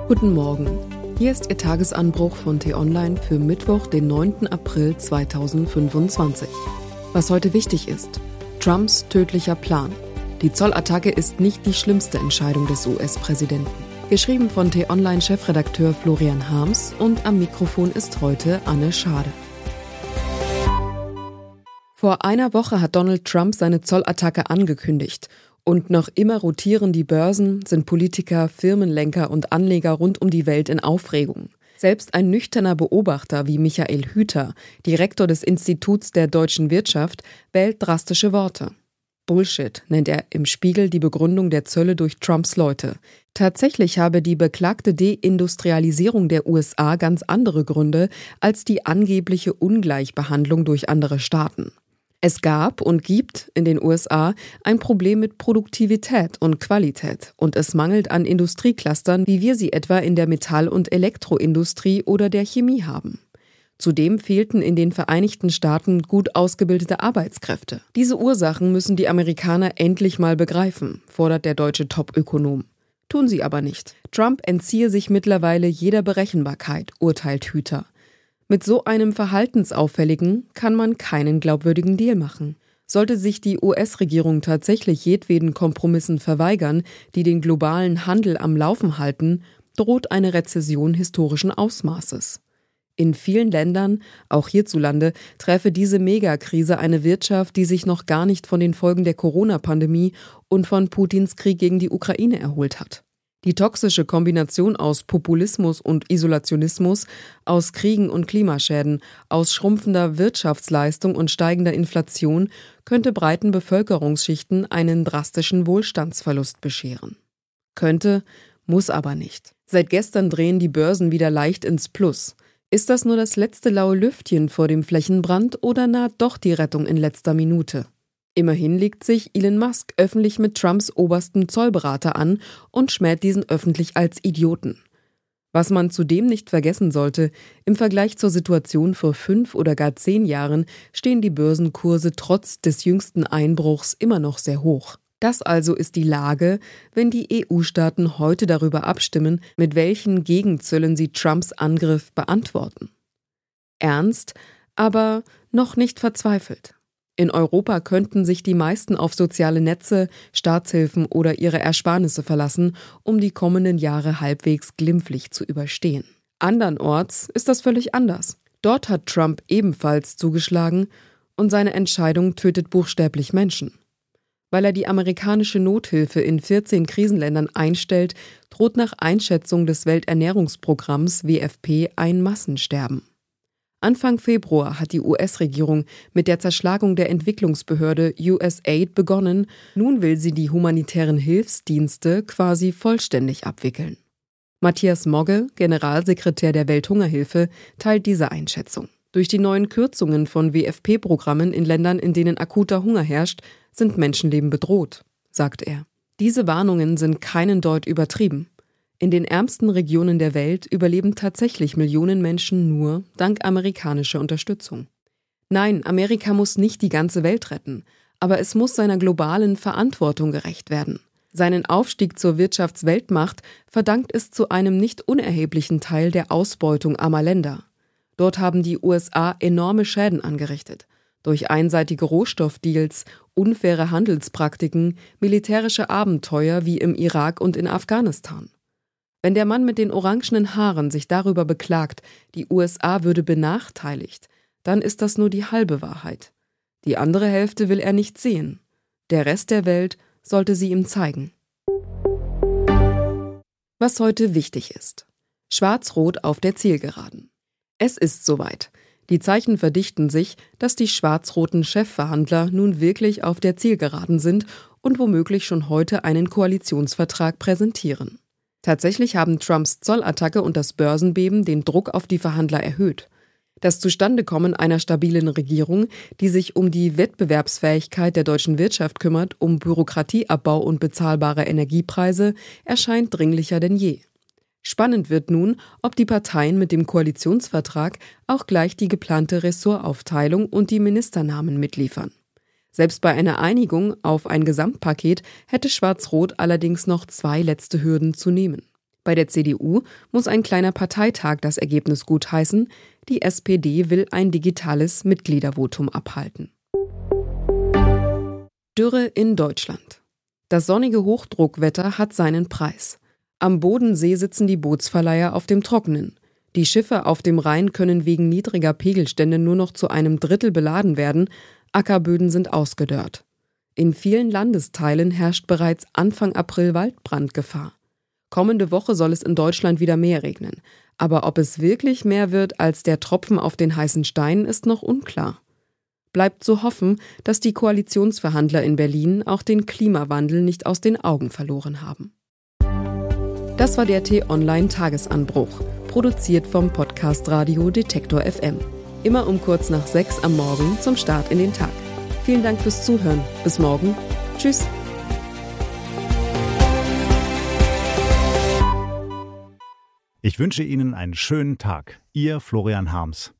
Guten Morgen. Hier ist Ihr Tagesanbruch von T-Online für Mittwoch, den 9. April 2025. Was heute wichtig ist: Trumps tödlicher Plan. Die Zollattacke ist nicht die schlimmste Entscheidung des US-Präsidenten. Geschrieben von T-Online-Chefredakteur Florian Harms und am Mikrofon ist heute Anne Schade. Vor einer Woche hat Donald Trump seine Zollattacke angekündigt. Und noch immer rotieren die Börsen, sind Politiker, Firmenlenker und Anleger rund um die Welt in Aufregung. Selbst ein nüchterner Beobachter wie Michael Hüter, Direktor des Instituts der deutschen Wirtschaft, wählt drastische Worte. Bullshit nennt er im Spiegel die Begründung der Zölle durch Trumps Leute. Tatsächlich habe die beklagte Deindustrialisierung der USA ganz andere Gründe als die angebliche Ungleichbehandlung durch andere Staaten. Es gab und gibt in den USA ein Problem mit Produktivität und Qualität und es mangelt an Industrieclustern, wie wir sie etwa in der Metall- und Elektroindustrie oder der Chemie haben. Zudem fehlten in den Vereinigten Staaten gut ausgebildete Arbeitskräfte. Diese Ursachen müssen die Amerikaner endlich mal begreifen, fordert der deutsche Top-Ökonom. Tun sie aber nicht. Trump entziehe sich mittlerweile jeder Berechenbarkeit, urteilt Hüter. Mit so einem Verhaltensauffälligen kann man keinen glaubwürdigen Deal machen. Sollte sich die US-Regierung tatsächlich jedweden Kompromissen verweigern, die den globalen Handel am Laufen halten, droht eine Rezession historischen Ausmaßes. In vielen Ländern, auch hierzulande, treffe diese Megakrise eine Wirtschaft, die sich noch gar nicht von den Folgen der Corona-Pandemie und von Putins Krieg gegen die Ukraine erholt hat. Die toxische Kombination aus Populismus und Isolationismus, aus Kriegen und Klimaschäden, aus schrumpfender Wirtschaftsleistung und steigender Inflation könnte breiten Bevölkerungsschichten einen drastischen Wohlstandsverlust bescheren. Könnte, muss aber nicht. Seit gestern drehen die Börsen wieder leicht ins Plus. Ist das nur das letzte laue Lüftchen vor dem Flächenbrand oder naht doch die Rettung in letzter Minute? Immerhin legt sich Elon Musk öffentlich mit Trumps obersten Zollberater an und schmäht diesen öffentlich als Idioten. Was man zudem nicht vergessen sollte: Im Vergleich zur Situation vor 5 oder gar 10 Jahren stehen die Börsenkurse trotz des jüngsten Einbruchs immer noch sehr hoch. Das also ist die Lage, wenn die EU-Staaten heute darüber abstimmen, mit welchen Gegenzöllen sie Trumps Angriff beantworten. Ernst, aber noch nicht verzweifelt. In Europa könnten sich die meisten auf soziale Netze, Staatshilfen oder ihre Ersparnisse verlassen, um die kommenden Jahre halbwegs glimpflich zu überstehen. Andernorts ist das völlig anders. Dort hat Trump ebenfalls zugeschlagen und seine Entscheidung tötet buchstäblich Menschen. Weil er die amerikanische Nothilfe in 14 Krisenländern einstellt, droht nach Einschätzung des Welternährungsprogramms WFP ein Massensterben. Anfang Februar hat die US-Regierung mit der Zerschlagung der Entwicklungsbehörde USAID begonnen. Nun will sie die humanitären Hilfsdienste quasi vollständig abwickeln. Matthias Mogge, Generalsekretär der Welthungerhilfe, teilt diese Einschätzung. Durch die neuen Kürzungen von WFP-Programmen in Ländern, in denen akuter Hunger herrscht, sind Menschenleben bedroht, sagt er. Diese Warnungen sind keinen Deut übertrieben. In den ärmsten Regionen der Welt überleben tatsächlich Millionen Menschen nur dank amerikanischer Unterstützung. Nein, Amerika muss nicht die ganze Welt retten, aber es muss seiner globalen Verantwortung gerecht werden. Seinen Aufstieg zur Wirtschaftsweltmacht verdankt es zu einem nicht unerheblichen Teil der Ausbeutung armer Länder. Dort haben die USA enorme Schäden angerichtet. Durch einseitige Rohstoffdeals, unfaire Handelspraktiken, militärische Abenteuer wie im Irak und in Afghanistan. Wenn der Mann mit den orangenen Haaren sich darüber beklagt, die USA würde benachteiligt, dann ist das nur die halbe Wahrheit. Die andere Hälfte will er nicht sehen. Der Rest der Welt sollte sie ihm zeigen. Was heute wichtig ist: Schwarz-Rot auf der Zielgeraden. Es ist soweit. Die Zeichen verdichten sich, dass die schwarz-roten Chefverhandler nun wirklich auf der Zielgeraden sind und womöglich schon heute einen Koalitionsvertrag präsentieren. Tatsächlich haben Trumps Zollattacke und das Börsenbeben den Druck auf die Verhandler erhöht. Das Zustandekommen einer stabilen Regierung, die sich um die Wettbewerbsfähigkeit der deutschen Wirtschaft kümmert, um Bürokratieabbau und bezahlbare Energiepreise, erscheint dringlicher denn je. Spannend wird nun, ob die Parteien mit dem Koalitionsvertrag auch gleich die geplante Ressortaufteilung und die Ministernamen mitliefern. Selbst bei einer Einigung auf ein Gesamtpaket hätte Schwarz-Rot allerdings noch 2 letzte Hürden zu nehmen. Bei der CDU muss ein kleiner Parteitag das Ergebnis gutheißen. Die SPD will ein digitales Mitgliedervotum abhalten. Dürre in Deutschland. Das sonnige Hochdruckwetter hat seinen Preis. Am Bodensee sitzen die Bootsverleiher auf dem Trockenen. Die Schiffe auf dem Rhein können wegen niedriger Pegelstände nur noch zu einem Drittel beladen werden. Ackerböden sind ausgedörrt. In vielen Landesteilen herrscht bereits Anfang April Waldbrandgefahr. Kommende Woche soll es in Deutschland wieder mehr regnen. Aber ob es wirklich mehr wird als der Tropfen auf den heißen Stein, ist noch unklar. Bleibt zu hoffen, dass die Koalitionsverhandler in Berlin auch den Klimawandel nicht aus den Augen verloren haben. Das war der T-Online-Tagesanbruch, produziert vom Podcast Radio Detektor FM. Immer um kurz nach 6 am Morgen zum Start in den Tag. Vielen Dank fürs Zuhören. Bis morgen. Tschüss. Ich wünsche Ihnen einen schönen Tag. Ihr Florian Harms.